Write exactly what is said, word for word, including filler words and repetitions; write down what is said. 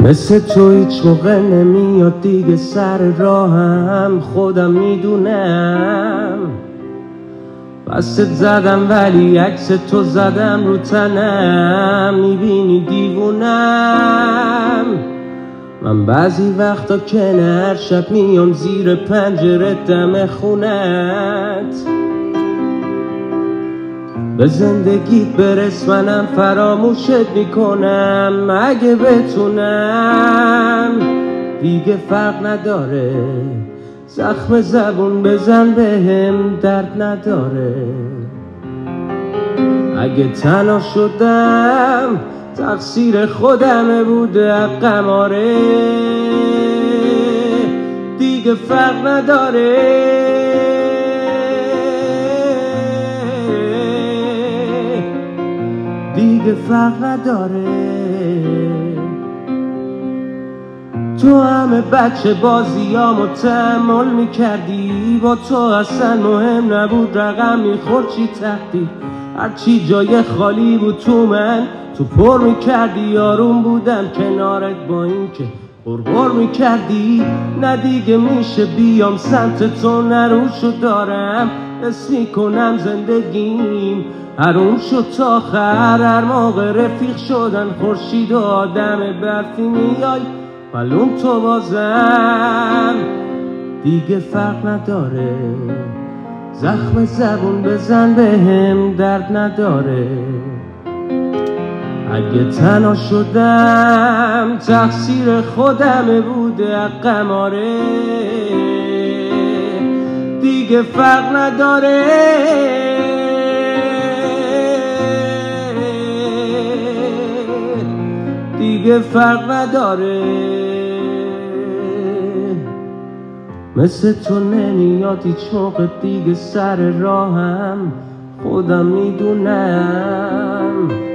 مثل تو هیچ موقع نمیاد دیگه سر راهم، خودم میدونم بست زدم ولی عکس تو زدم رو تنم، میبینی دیوونم من بعضی وقتا که هر شب میام زیر پنجره دم خونت، به زندگیت برس منم فراموشت میکنم اگه بتونم. دیگه فرق نداره زخم زبون بزن بهم درد نداره، اگه تنها شدم تقصیر خودمه بوده حقم آره، دیگه فرق نداره دیگه فرق نداره. تو همه بچه بازیامو تحمل میکردی، با تو اصلا مهم نبود رقم میخورد چی تحتی، هرچی جای خالی بود تو من تو پر میکردی، آروم بودم کنارت با این که غرغر میکردی. نه دیگه میشه بیام سمت تو نروشو دارم حس میکنم زندگیم حروم شد تا آخر، هر موقع رفیق شدن خورشید و آدم برفی میای معلوم تو بازم، دیگه فرق نداره زخم زبون بزن بهم درد نداره، اگه تنها شدم تقصیر خودمه بوده حقم آره، دیگه فرق نداره دیگه فرق نداره. مثل تو نمیاد هیچ موقع دیگه سر راهم، خودم میدونم